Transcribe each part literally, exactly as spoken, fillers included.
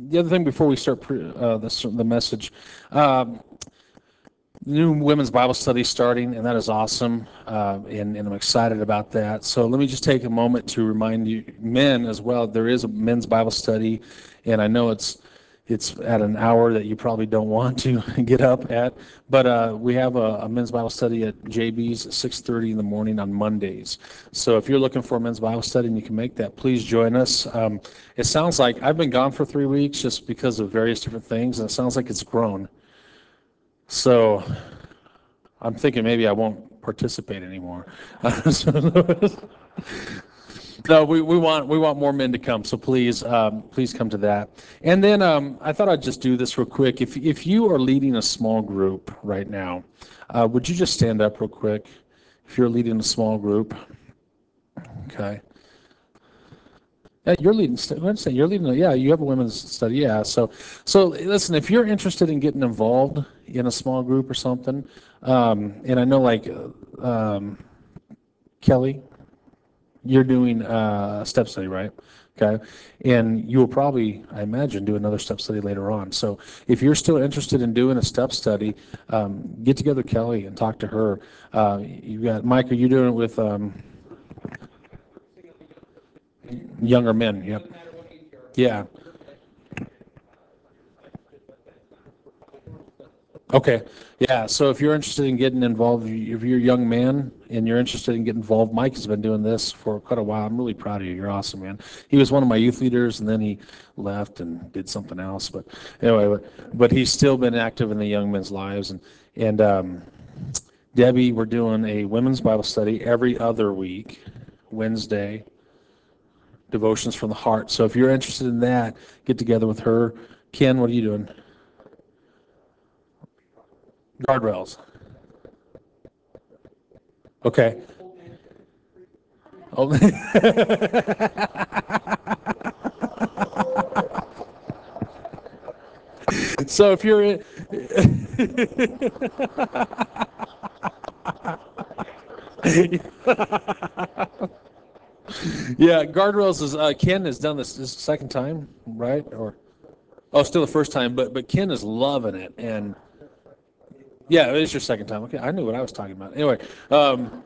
the other thing before we start pre, uh, this, the message, um, new women's Bible study starting, and that is awesome, uh, and, and I'm excited about that. So let me just take a moment to remind you, men as well, there is a men's Bible study, and I know it's it's at an hour that you probably don't want to get up at, but uh, we have a, a men's Bible study at J B's at six thirty in the morning on Mondays. So if you're looking for a men's Bible study and you can make that, please join us. Um, it sounds like I've been gone for three weeks just because of various different things, and it sounds like it's grown. So I'm thinking maybe I won't participate anymore. No, we, we want we want more men to come, so please um, please come to that. And then um, I thought I'd just do this real quick. If if you are leading a small group right now, uh, would you just stand up real quick? If you're leading a small group, okay. Yeah, you're leading. st- What did I say? You're leading. a- Yeah, you have a women's study. Yeah. So, so listen. If you're interested in getting involved in a small group or something, um, and I know like uh, um, Kelly, you're doing uh, a step study, right? Okay. And you will probably, I imagine, do another step study later on. So if you're still interested in doing a step study, um, get together with Kelly and talk to her. Uh, you got Mike. Are you doing it with um, younger men? Yep. Yeah. Okay, yeah, so if you're interested in getting involved, if you're a young man and you're interested in getting involved, Mike has been doing this for quite a while. I'm really proud of you. You're awesome, man. He was one of my youth leaders and then he left and did something else. But anyway, but, but he's still been active in the young men's lives. And, and um, Debbie, we're doing a women's Bible study every other week, Wednesday, devotions from the heart. So if you're interested in that, get together with her. Ken, what are you doing? Guardrails. Okay. Oh. So if you're in, yeah, guardrails is uh, Ken has done this this second time, right? Or oh, still the first time, but but Ken is loving it, and yeah, it is your second time. Okay, I knew what I was talking about. Anyway, um,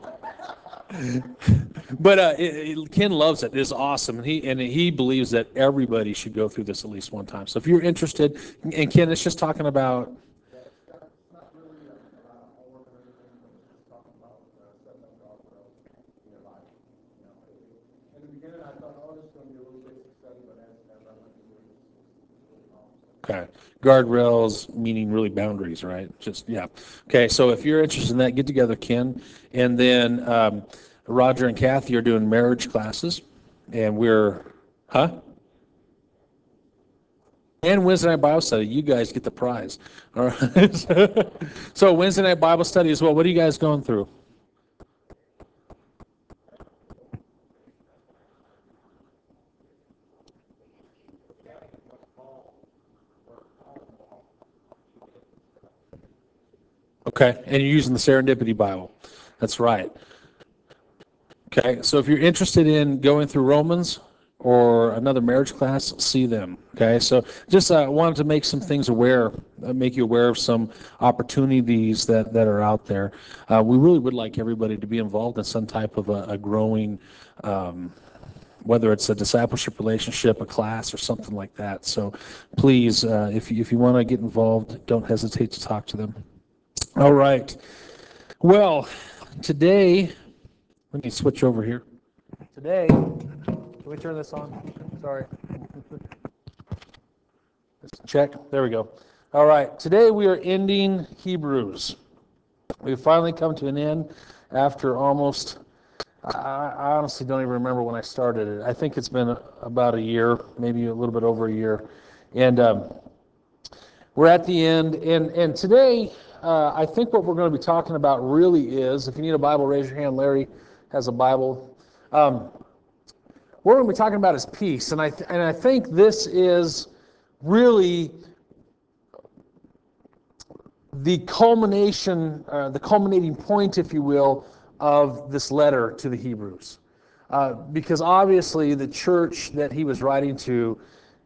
but uh, it, it- Ken loves it. It's awesome, and he and he believes that everybody should go through this at least one time. So if you're interested, and Ken, it's just talking about. Okay. Guardrails meaning really boundaries, right? Just, yeah. Okay, so if you're interested in that, get together, Ken. And then um, Roger and Kathy are doing marriage classes. And we're, huh? And Wednesday night Bible study. You guys get the prize. All right. So Wednesday night Bible study as well. What are you guys going through? Okay, and you're using the Serendipity Bible. That's right. Okay, so if you're interested in going through Romans or another marriage class, see them. Okay, so just uh, wanted to make some things aware, uh, make you aware of some opportunities that, that are out there. Uh, we really would like everybody to be involved in some type of a, a growing, um, whether it's a discipleship relationship, a class, or something like that. So please, uh, if you, if you want to get involved, don't hesitate to talk to them. All right. Well, today, let me switch over here. Today, can we turn this on? Sorry. Check. There we go. All right. Today we are ending Hebrews. We've finally come to an end after almost, I, I honestly don't even remember when I started it. I think it's been about a year, maybe a little bit over a year. And um, we're at the end. And, and today, uh, I think what we're going to be talking about really is, if you need a Bible, raise your hand. Larry has a Bible. Um, what we're going to be talking about is peace. And I, th- and I think this is really the culmination, uh, the culminating point, if you will, of this letter to the Hebrews. Uh, because obviously the church that he was writing to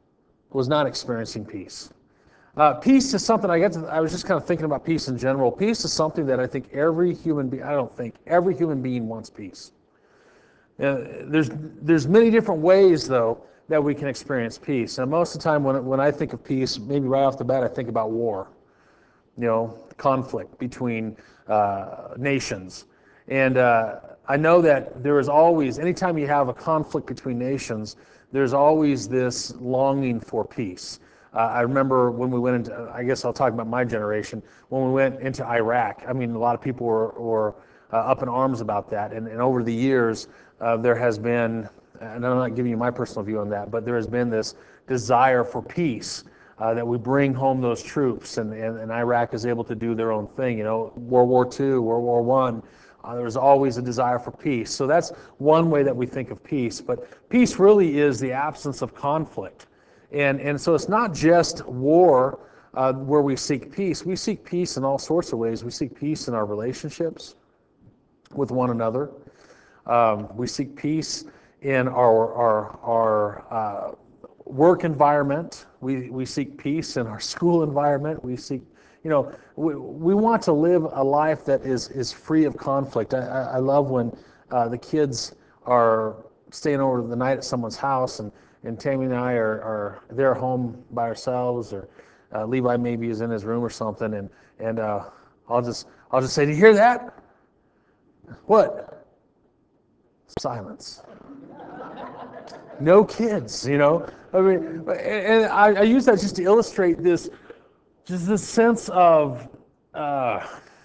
was not experiencing peace. Uh, peace is something I get to, I was just kind of thinking about peace in general. Peace is something that I think every human being, I don't think, every human being wants peace. Uh, there's there's many different ways, though, that we can experience peace. And most of the time when, when I think of peace, maybe right off the bat, I think about war, you know, conflict between uh, nations. And uh, I know that there is always, anytime you have a conflict between nations, there's always this longing for peace. Uh, I remember when we went into, I guess I'll talk about my generation, when we went into Iraq. I mean, a lot of people were, were uh, up in arms about that. And, and over the years, uh, there has been, and I'm not giving you my personal view on that, but there has been this desire for peace, uh, that we bring home those troops, and, and, and Iraq is able to do their own thing. You know, World War Two, World War One, uh, there's always a desire for peace. So that's one way that we think of peace. But peace really is the absence of conflict. And, and so it's not just war uh, where we seek peace. We seek peace in all sorts of ways. We seek peace in our relationships with one another. Um, we seek peace in our our our uh, work environment. We we seek peace in our school environment. We seek, you know, we, we want to live a life that is is free of conflict. I, I, I love when uh, the kids are staying over the night at someone's house, and, and Tammy and I are, are there home by ourselves, or uh, Levi maybe is in his room or something, and and uh, I'll just I'll just say, "Do you hear that? What?" Silence. No kids, you know. I mean, and I, I use that just to illustrate this, just this sense of, uh,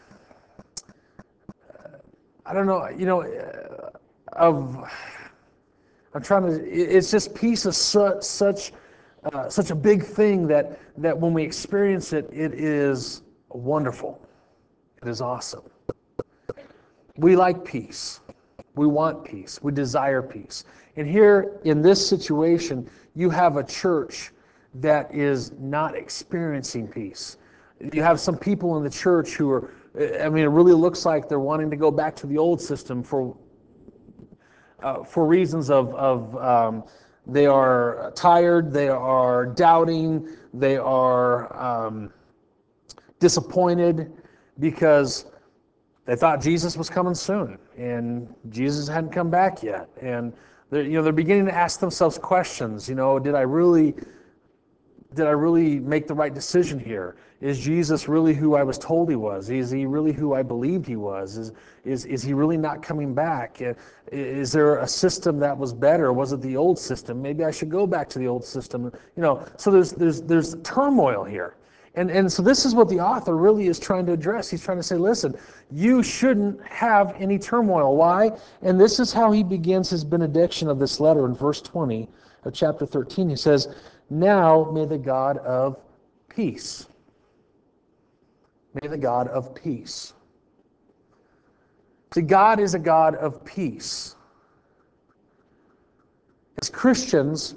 I don't know, you know, uh, of, I'm trying to. It's just peace is such such uh, such a big thing that that when we experience it, it is wonderful. It is awesome. We like peace. We want peace. We desire peace. And here in this situation, you have a church that is not experiencing peace. You have some people in the church who are, I mean, it really looks like they're wanting to go back to the old system for uh, for reasons of, of um, they are tired, they are doubting, they are um, disappointed because they thought Jesus was coming soon, and Jesus hadn't come back yet. And they're, you know, they're beginning to ask themselves questions. You know, did I really, did I really make the right decision here? Is Jesus really who I was told he was? Is he really who I believed he was? Is is is he really not coming back? Is there a system that was better? Was it the old system? Maybe I should go back to the old system. You know, so there's there's there's turmoil here. And, and so this is what the author really is trying to address. He's trying to say, listen, you shouldn't have any turmoil. Why? And this is how he begins his benediction of this letter in verse twenty of chapter thirteen. He says, now may the God of peace, may the God of peace. See, God is a God of peace. As Christians,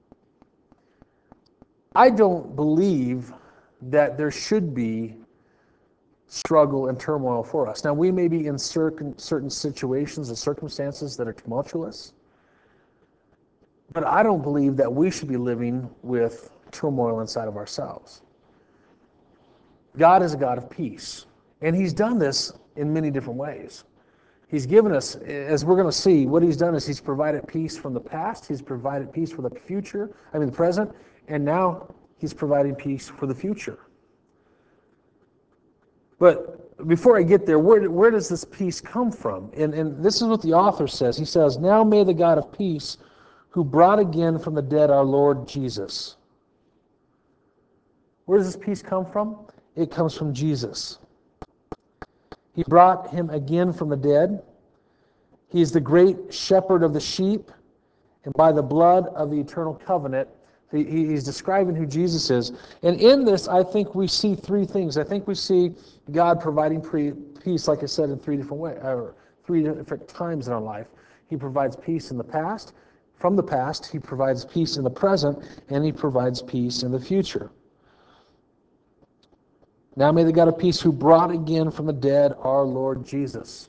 I don't believe that there should be struggle and turmoil for us. Now, we may be in certain, certain situations and circumstances that are tumultuous, but I don't believe that we should be living with turmoil inside of ourselves. God is a God of peace, and he's done this in many different ways. He's given us, as we're going to see, what he's done is he's provided peace from the past, he's provided peace for the future, I mean the present, and now he's providing peace for the future. But before I get there, where, where does this peace come from? And, and this is what the author says. He says, now may the God of peace, who brought again from the dead our Lord Jesus. Where does this peace come from? It comes from Jesus. He brought him again from the dead. He is the great shepherd of the sheep, and by the blood of the eternal covenant, he, he's describing who Jesus is. And in this, I think we see three things. I think we see God providing pre- peace, like I said, in three different ways, or three different times in our life. He provides peace in the past. From the past, he provides peace in the present, and he provides peace in the future. Now may the God of peace, who brought again from the dead our Lord Jesus.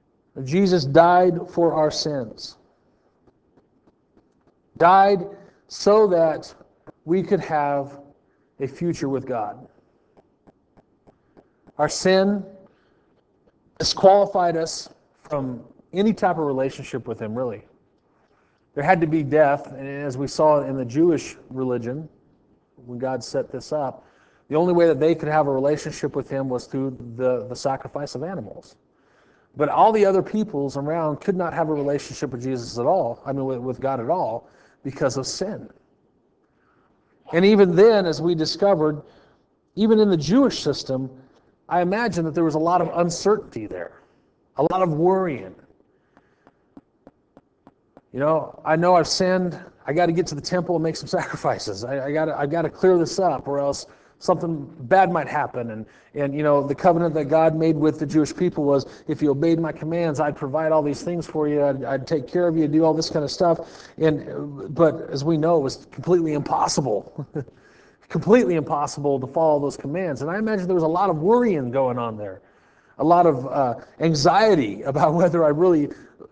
Jesus died for our sins. Died so that we could have a future with God. Our sin disqualified us from any type of relationship with him, really. There had to be death, and as we saw in the Jewish religion, when God set this up, the only way that they could have a relationship with him was through the, the sacrifice of animals. But all the other peoples around could not have a relationship with Jesus at all, I mean with, with God at all, because of sin. And even then, as we discovered, even in the Jewish system, I imagine that there was a lot of uncertainty there, a lot of worrying. You know, I know I've sinned. I got to get to the temple and make some sacrifices. I, I got to I got to clear this up, or else something bad might happen. And and you know, the covenant that God made with the Jewish people was, if you obeyed my commands, I'd provide all these things for you. I'd, I'd take care of you, do all this kind of stuff. And but as we know, it was completely impossible. Completely impossible to follow those commands. And I imagine there was a lot of worrying going on there, a lot of uh, anxiety about whether I really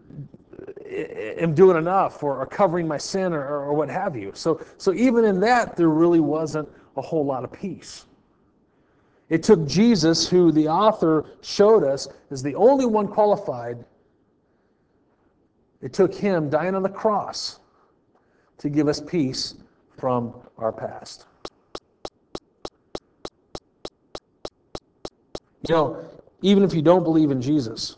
am doing enough, or, or covering my sin, or, or what have you. So, so even in that, there really wasn't a whole lot of peace. It took Jesus, who the author showed us is the only one qualified, it took him dying on the cross to give us peace from our past. You know, even if you don't believe in Jesus,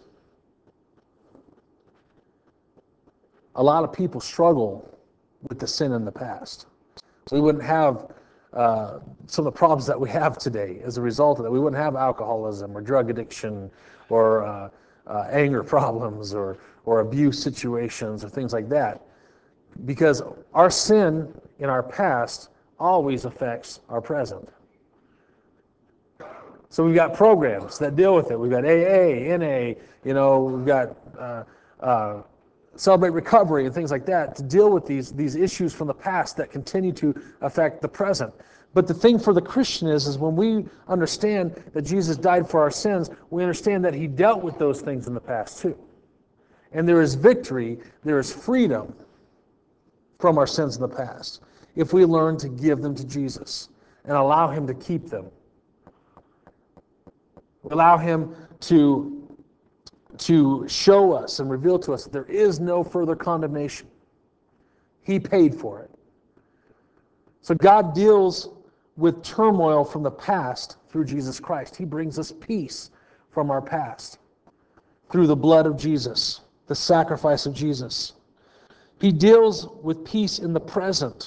a lot of people struggle with the sin in the past. We wouldn't have uh, some of the problems that we have today as a result of that. We wouldn't have alcoholism or drug addiction or uh, uh, anger problems or, or abuse situations or things like that. Because our sin in our past always affects our present. So we've got programs that deal with it. We've got A A, N A, you know, we've got uh, uh, Celebrate Recovery and things like that to deal with these, these issues from the past that continue to affect the present. But the thing for the Christian is, is when we understand that Jesus died for our sins, we understand that he dealt with those things in the past too. And there is victory, there is freedom from our sins in the past if we learn to give them to Jesus and allow him to keep them. Allow him to, to show us and reveal to us that there is no further condemnation. He paid for it. So God deals with turmoil from the past through Jesus Christ. He brings us peace from our past through the blood of Jesus, the sacrifice of Jesus. He deals with peace in the present.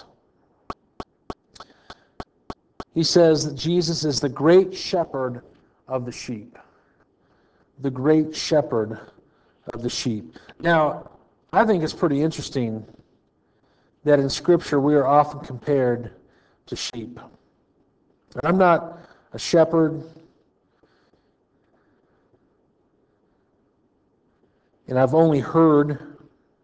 He says that Jesus is the great shepherd of the sheep. The great shepherd of the sheep. Now, I think it's pretty interesting that in Scripture we are often compared to sheep. I'm not a shepherd, and I've only heard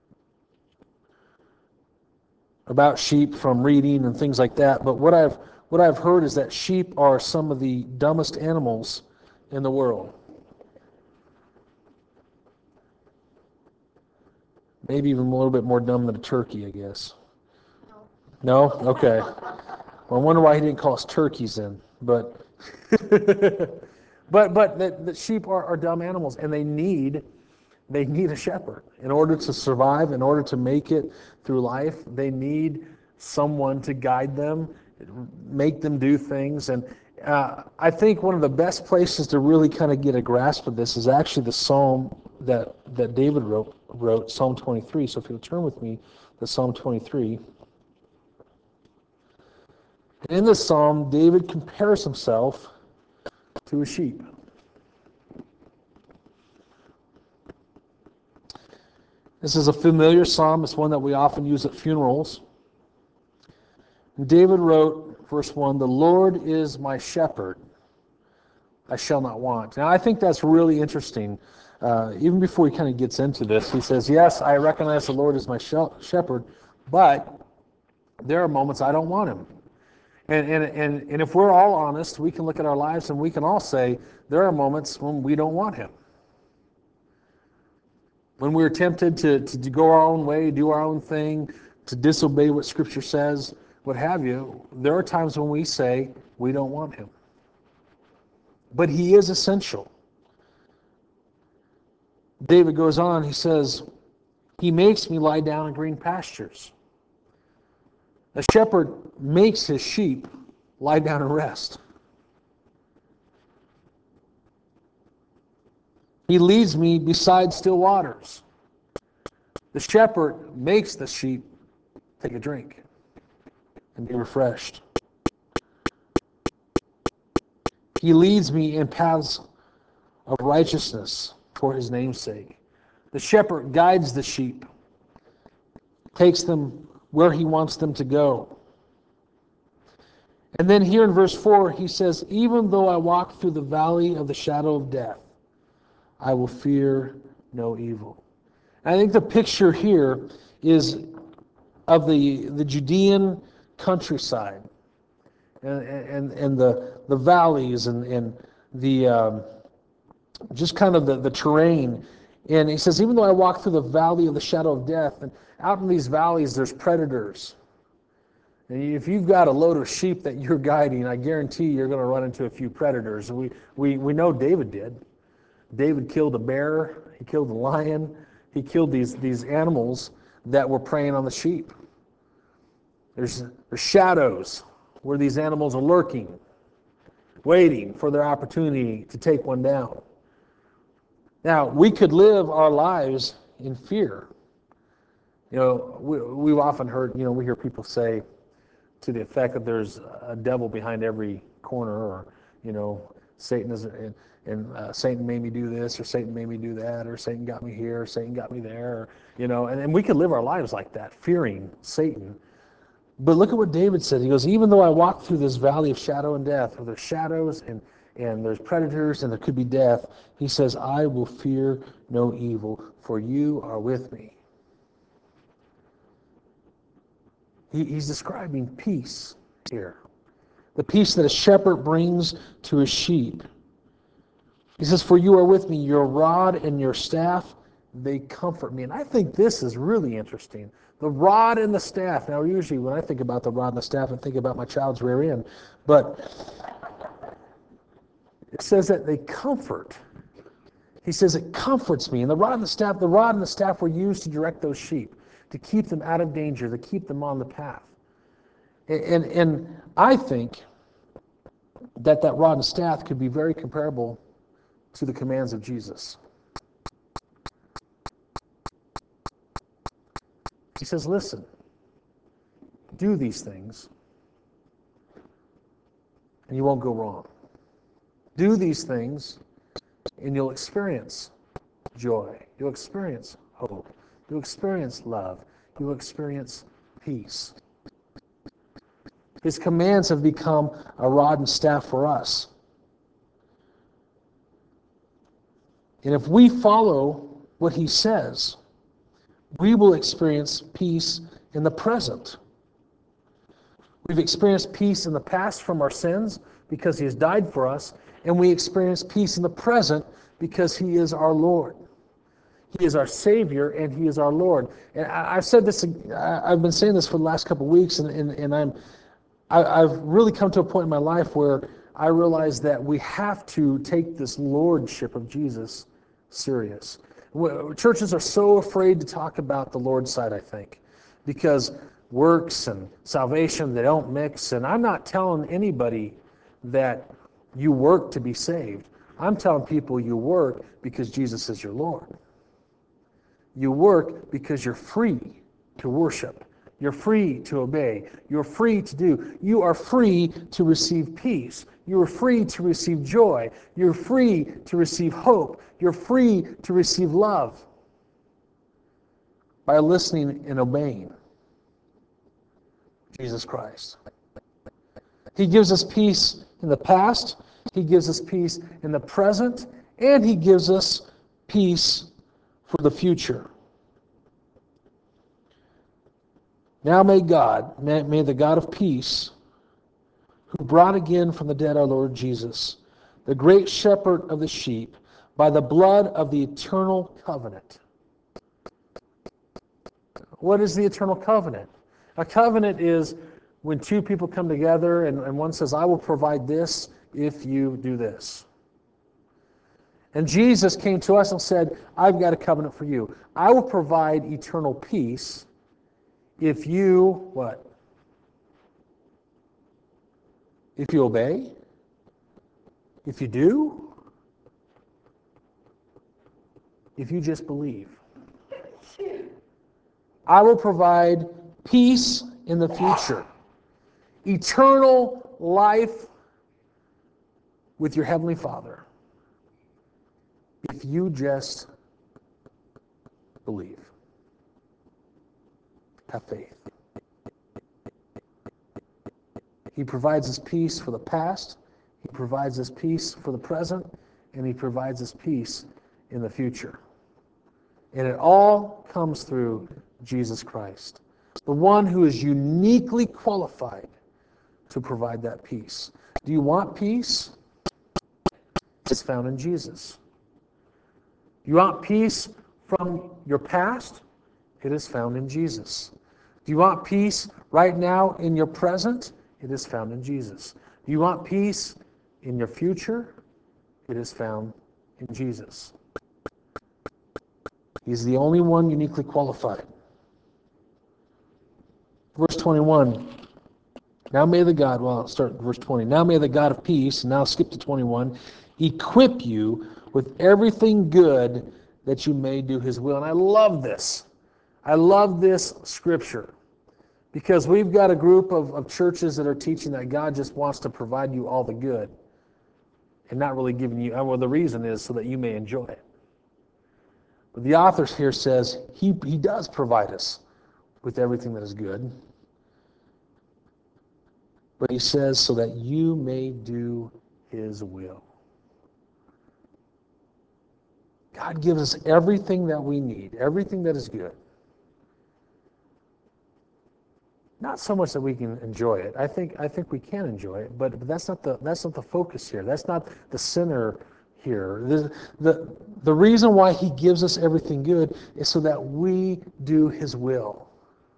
about sheep from reading and things like that, but what I've what I've heard is that sheep are some of the dumbest animals in the world. Maybe even a little bit more dumb than a turkey, I guess. No? No? Okay. Well, I wonder why he didn't call us turkeys then. But but but the, the sheep are, are dumb animals, and they need they need a shepherd in order to survive, in order to make it through life. They need someone to guide them, make them do things. And uh, I think one of the best places to really kind of get a grasp of this is actually the psalm that that David wrote wrote Psalm twenty-three. So if you'll turn with me to Psalm twenty-three. In this psalm, David compares himself to a sheep. This is a familiar psalm. It's one that we often use at funerals. David wrote, verse one, "The Lord is my shepherd, I shall not want." Now, I think that's really interesting. Uh, even before he kind of gets into this, he says, yes, I recognize the Lord is my shepherd, but there are moments I don't want him. And, and, and, and if we're all honest, we can look at our lives and we can all say there are moments when we don't want him. When we're tempted to, to go our own way, do our own thing, to disobey what Scripture says, what have you, there are times when we say we don't want him. But he is essential. David goes on, he says, he makes me lie down in green pastures. A shepherd makes his sheep lie down and rest. He leads me beside still waters. The shepherd makes the sheep take a drink and be refreshed. He leads me in paths of righteousness for his name's sake. The shepherd guides the sheep, takes them where he wants them to go. And then here in verse four, he says, even though I walk through the valley of the shadow of death, I will fear no evil. And I think the picture here is of the, the Judean countryside and, and, and the, the valleys and, and the um, just kind of the, the terrain. And he says, even though I walk through the valley of the shadow of death, and out in these valleys there's predators. And if you've got a load of sheep that you're guiding, I guarantee you're going to run into a few predators. We, we, we know David did. David killed a bear, he killed a lion, he killed these, these animals that were preying on the sheep. There's, there's shadows where these animals are lurking, waiting for their opportunity to take one down. Now, we could live our lives in fear. You know, we, we've often heard, you know, we hear people say to the effect that there's a devil behind every corner, or, you know, Satan is, and, and uh, Satan made me do this, or Satan made me do that, or Satan got me here, or Satan got me there, or, you know, and, and we could live our lives like that, fearing Satan. But look at what David said. He goes, even though I walk through this valley of shadow and death, where there's shadows and, and there's predators and there could be death, he says, I will fear no evil, for you are with me. He, he's describing peace here. The peace that a shepherd brings to his sheep. He says, for you are with me, your rod and your staff, they comfort me. And I think this is really interesting. The rod and the staff. Now, usually when I think about the rod and the staff, I think about my child's rear end. But it says that they comfort. He says it comforts me. And the rod and the staff, the rod and the staff were used to direct those sheep, to keep them out of danger, to keep them on the path. And, and, and I think that that rod and staff could be very comparable to the commands of Jesus. He says, listen, do these things, and you won't go wrong. Do these things, and you'll experience joy. You'll experience hope. You'll experience love. You'll experience peace. His commands have become a rod and staff for us. And if we follow what he says, we will experience peace in the present. We've experienced peace in the past from our sins because he has died for us, and we experience peace in the present because he is our Lord. He is our Savior, and he is our Lord. And I, I've said this, I, I've been saying this for the last couple of weeks, and, and, and I'm, I, I've really come to a point in my life where I realize that we have to take this lordship of Jesus serious. Churches are so afraid to talk about the Lord's side, I think, because works and salvation, they don't mix. And I'm not telling anybody that you work to be saved. I'm telling people you work because Jesus is your Lord. You work because you're free to worship. You're free to obey. You're free to do. You are free to receive peace. You are free to receive joy. You're free to receive hope. You're free to receive love by listening and obeying Jesus Christ. He gives us peace in the past. He gives us peace in the present. And he gives us peace for the future. Now may God, may, may the God of peace, who brought again from the dead our Lord Jesus, the great shepherd of the sheep, by the blood of the eternal covenant. What is the eternal covenant? A covenant is when two people come together and, and one says, I will provide this if you do this. And Jesus came to us and said, I've got a covenant for you. I will provide eternal peace if you, what? If you obey? If you do? If you just believe. I will provide peace in the future. Eternal life with your Heavenly Father. If you just believe. Have faith. He provides us peace for the past. He provides us peace for the present. And He provides us peace in the future. And it all comes through Jesus Christ, the one who is uniquely qualified to provide that peace. Do you want peace? It's found in Jesus. You want peace from your past? It is found in Jesus. Do you want peace right now in your present? It is found in Jesus. Do you want peace in your future? It is found in Jesus. He's the only one uniquely qualified. Verse twenty-one. Now may the God, well, I'll start at verse twenty. Now may the God of peace, and now skip to twenty-one, equip you with everything good that you may do His will. And I love this. I love this scripture because we've got a group of, of churches that are teaching that God just wants to provide you all the good and not really giving you, well, the reason is so that you may enjoy it. But the author here says he, he does provide us with everything that is good. But he says, so that you may do His will. God gives us everything that we need, everything that is good. Not so much that we can enjoy it. I think I think we can enjoy it, but, but that's not the that's not the focus here. That's not the center here. The, the, the reason why He gives us everything good is so that we do His will.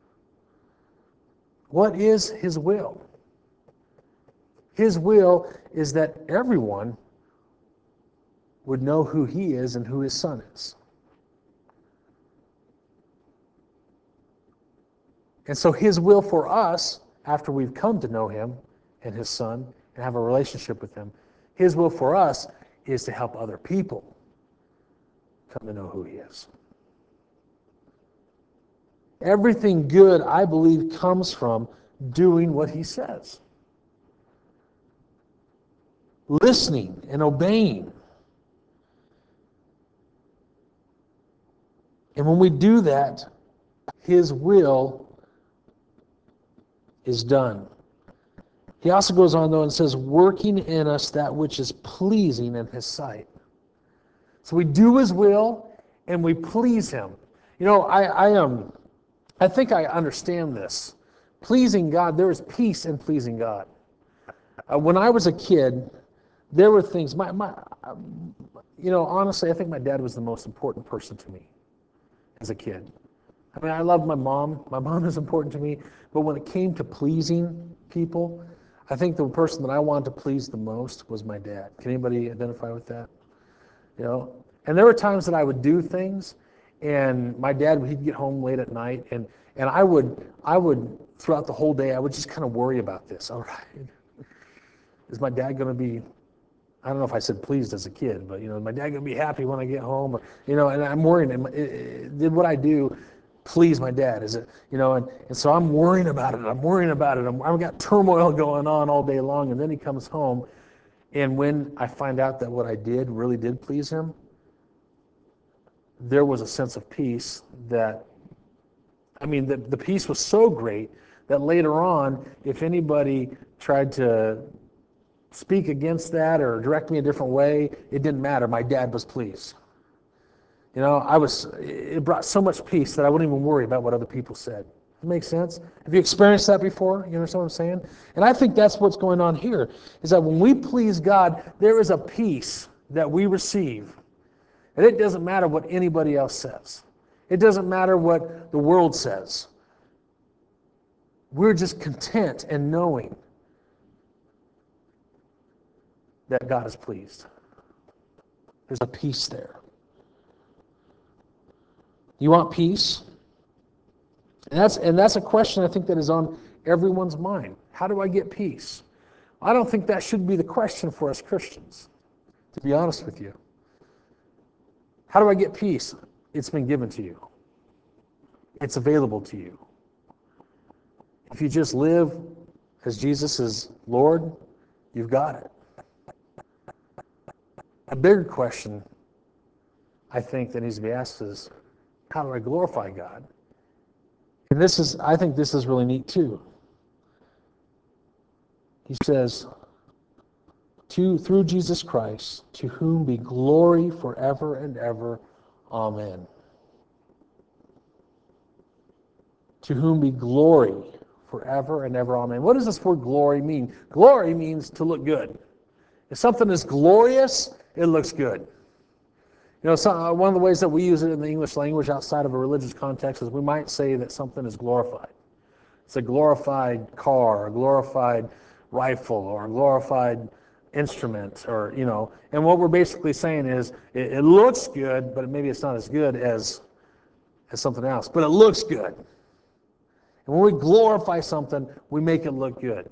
What is His will? His will is that everyone would know who He is and who His Son is. And so His will for us, after we've come to know Him and His Son and have a relationship with Him, His will for us is to help other people come to know who He is. Everything good, I believe, comes from doing what He says. Listening and obeying. And when we do that, His will is done. He also goes on, though, and says, working in us that which is pleasing in His sight. So we do His will, and we please Him. You know, I, I, um, I think I understand this. Pleasing God, there is peace in pleasing God. Uh, when I was a kid, there were things, my, my, um, you know, honestly, I think my dad was the most important person to me as a kid. I mean, I loved my mom. My mom is important to me. But when it came to pleasing people, I think the person that I wanted to please the most was my dad. Can anybody identify with that? You know? And there were times that I would do things, and my dad, he'd get home late at night, and, and I would, I would, throughout the whole day, I would just kind of worry about this. All right, is my dad going to be, I don't know if I said pleased as a kid, but, you know, is my dad going to be happy when I get home? Or, you know, and I'm worrying, am- did what I do please my dad? Is it, you know, and, and so I'm worrying about it. I'm worrying about it. I'm, I've got turmoil going on all day long. And then he comes home. And when I find out that what I did really did please him, there was a sense of peace that, I mean, the, the peace was so great that later on, if anybody tried to speak against that or direct me a different way, it didn't matter. My dad was pleased. You know, I was, it brought so much peace that I wouldn't even worry about what other people said. That makes sense? Have you experienced that before? You understand what I'm saying? And I think that's what's going on here, is that when we please God, there is a peace that we receive. And it doesn't matter what anybody else says. It doesn't matter what the world says. We're just content in knowing that God is pleased. There's a peace there. You want peace? And that's, and that's a question I think that is on everyone's mind. How do I get peace? I don't think that should be the question for us Christians, to be honest with you. How do I get peace? It's been given to you. It's available to you. If you just live as Jesus is Lord, you've got it. A bigger question, I think, that needs to be asked is, how do I glorify God? And this is, I think this is really neat too. He says, to, through Jesus Christ, to whom be glory forever and ever. Amen. To whom be glory forever and ever. Amen. What does this word glory mean? Glory means to look good. If something is glorious, it looks good. You know, so, uh, one of the ways that we use it in the English language outside of a religious context is we might say that something is glorified. It's a glorified car, a glorified rifle, or a glorified instrument, or, you know, and what we're basically saying is it, it looks good, but maybe it's not as good as, as something else, but it looks good. And when we glorify something, we make it look good.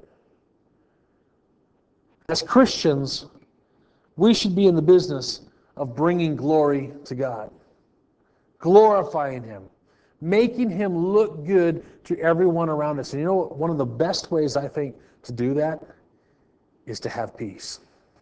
As Christians, we should be in the business of bringing glory to God, glorifying Him, making Him look good to everyone around us. And you know, one of the best ways, I think, to do that is to have peace.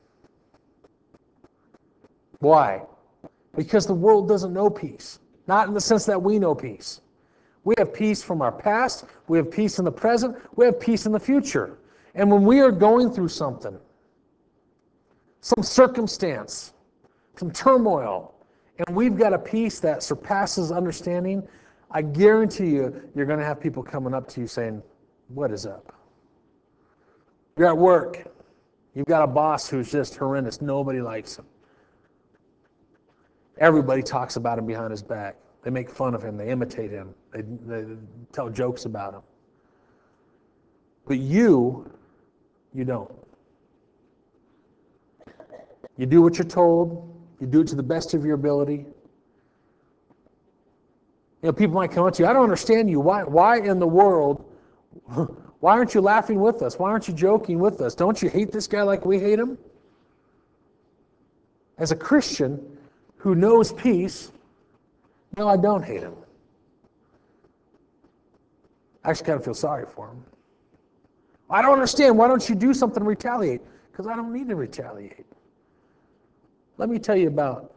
Why? Because the world doesn't know peace. Not in the sense that we know peace. We have peace from our past, we have peace in the present, we have peace in the future. And when we are going through something, some circumstance, some turmoil, and we've got a peace that surpasses understanding, I guarantee you, you're going to have people coming up to you saying, what is up? You're at work. You've got a boss who's just horrendous. Nobody likes him. Everybody talks about him behind his back. They make fun of him. They imitate him. They, they tell jokes about him. But you, you don't. You do what you're told. You do it to the best of your ability. You know, people might come up to you, I don't understand you. Why, why in the world, why aren't you laughing with us? Why aren't you joking with us? Don't you hate this guy like we hate him? As a Christian who knows peace, no, I don't hate him. I actually kind of feel sorry for him. I don't understand. Why don't you do something to retaliate? Because I don't need to retaliate. Let me tell you about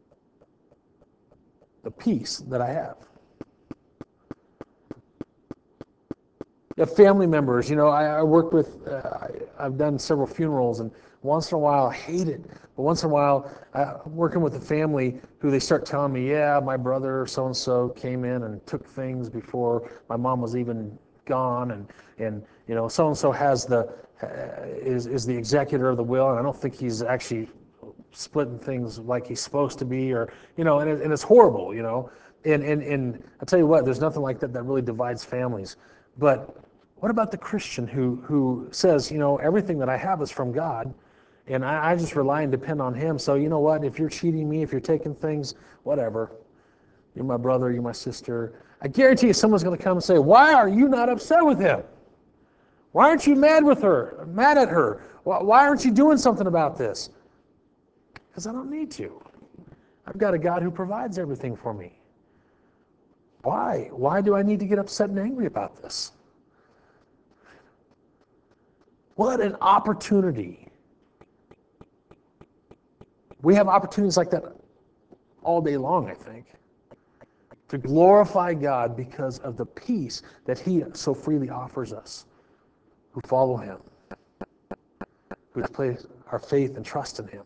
the peace that I have. You have family members. You know, I, I work with, uh, I, I've done several funerals, and once in a while I hate it. But once in a while, uh, I'm working with a family who they start telling me, yeah, my brother so-and-so came in and took things before my mom was even gone, and, and you know, so-and-so has the, uh, is, is the executor of the will, and I don't think he's actually splitting things like he's supposed to be, or, you know, and, it, and it's horrible, you know. And, and, and I'll tell you what, there's nothing like that that really divides families. But what about the Christian who, who says, you know, everything that I have is from God, and I, I just rely and depend on Him. So you know what, if you're cheating me, if you're taking things, whatever, you're my brother, you're my sister. I guarantee you someone's going to come and say, why are you not upset with him? Why aren't you mad with her, mad at her? Why, why aren't you doing something about this? Because I don't need to. I've got a God who provides everything for me. Why? Why do I need to get upset and angry about this? What an opportunity. We have opportunities like that all day long, I think, to glorify God because of the peace that He so freely offers us who follow Him, who place our faith and trust in Him.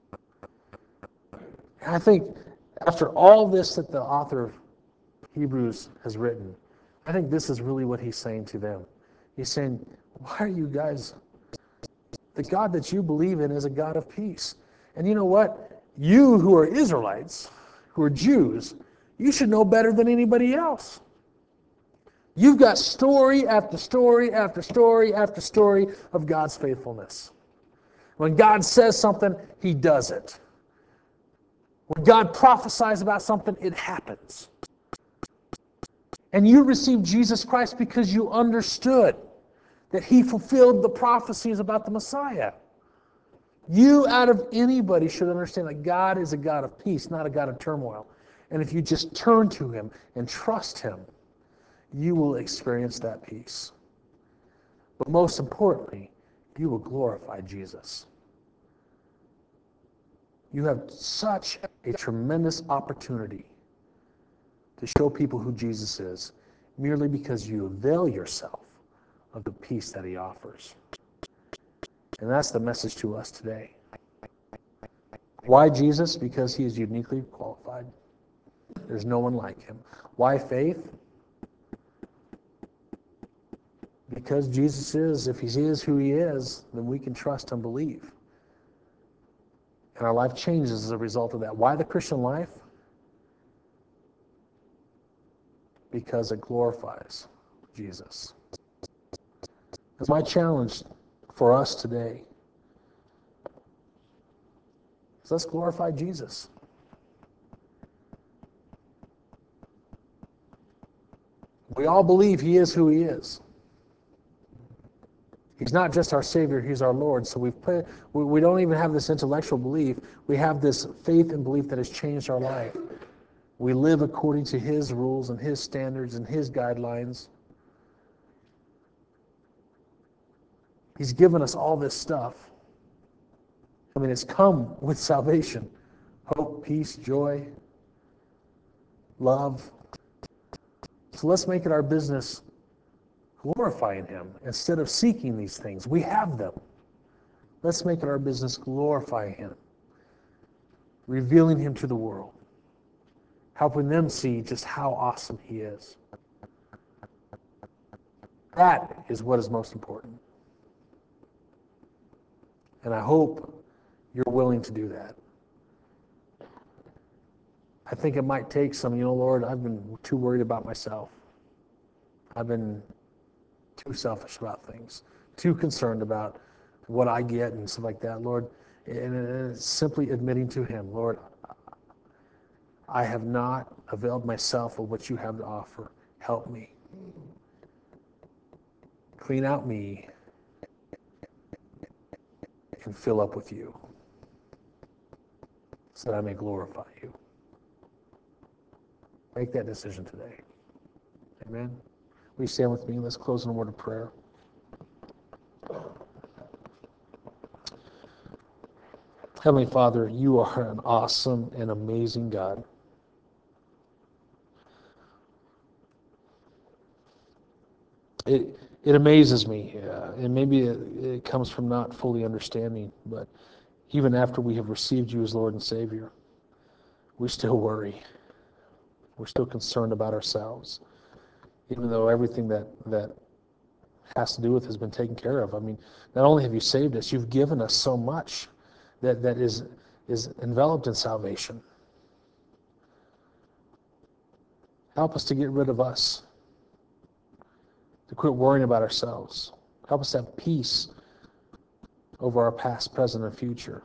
And I think after all this that the author of Hebrews has written, I think this is really what he's saying to them. He's saying, why are you guys, the God that you believe in is a God of peace. And you know what? You who are Israelites, who are Jews, You should know better than anybody else. You've got story after story after story after story of God's faithfulness. When God says something, He does it. When God prophesies about something, it happens. And you received Jesus Christ because you understood that He fulfilled the prophecies about the Messiah. You, out of anybody, should understand that God is a God of peace, not a God of turmoil. And if you just turn to Him and trust Him, you will experience that peace. But most importantly, you will glorify Jesus. You have such a tremendous opportunity to show people who Jesus is merely because you avail yourself of the peace that He offers. And that's the message to us today. Why Jesus? Because He is uniquely qualified. There's no one like Him. Why faith? Because Jesus is, if He is who He is, then we can trust and believe. And our life changes as a result of that. Why the Christian life? Because it glorifies Jesus. It's my challenge for us today. So let's glorify Jesus. We all believe He is who He is. He's not just our Savior, He's our Lord. So we've put, we, we don't even have this intellectual belief. We have this faith and belief that has changed our life. We live according to His rules and His standards and His guidelines. He's given us all this stuff. I mean, it's come with salvation. Hope, peace, joy, love. So let's make it our business glorifying Him instead of seeking these things. We have them. Let's make it our business glorifying Him, revealing Him to the world, helping them see just how awesome He is. That is what is most important. And I hope you're willing to do that. I think it might take some, you know, Lord, I've been too worried about myself. I've been too selfish about things, too concerned about what I get and stuff like that, Lord. And it's simply admitting to Him, Lord, I have not availed myself of what You have to offer. Help me. Clean out me and fill up with You so that I may glorify You. Make that decision today. Amen. Will you stand with me? Let's close in a word of prayer. Heavenly Father, You are an awesome and amazing God. It it amazes me, uh, and maybe it, it comes from not fully understanding, but even after we have received You as Lord and Savior, we still worry. We're still concerned about ourselves, even though everything that, that has to do with has been taken care of. I mean, not only have You saved us, You've given us so much that, that is, is enveloped in salvation. Help us to get rid of us, to quit worrying about ourselves. Help us to have peace over our past, present, and future.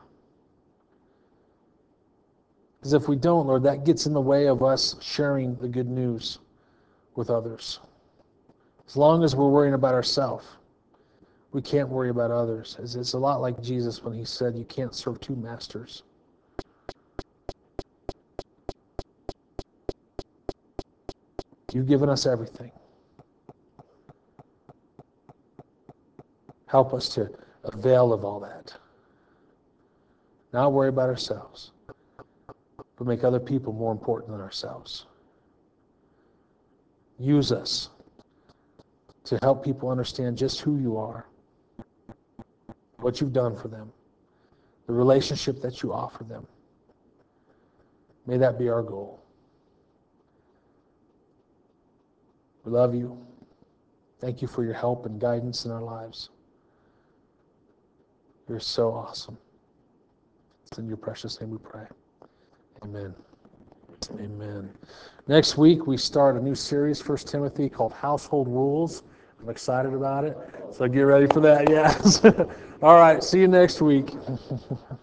Because if we don't, Lord, that gets in the way of us sharing the good news with others. As long as we're worrying about ourselves, we can't worry about others. It's, it's a lot like Jesus when He said, you can't serve two masters. You've given us everything. Help us to avail of all that. Not worry about ourselves, but make other people more important than ourselves. Use us to help people understand just who You are, what You've done for them, the relationship that You offer them. May that be our goal. We love You. Thank You for Your help and guidance in our lives. You're so awesome. It's in Your precious name we pray. Amen. Amen. Next week, we start a new series, First Timothy, called Household Rules. I'm excited about it. So get ready for that, yes. All right, see you next week.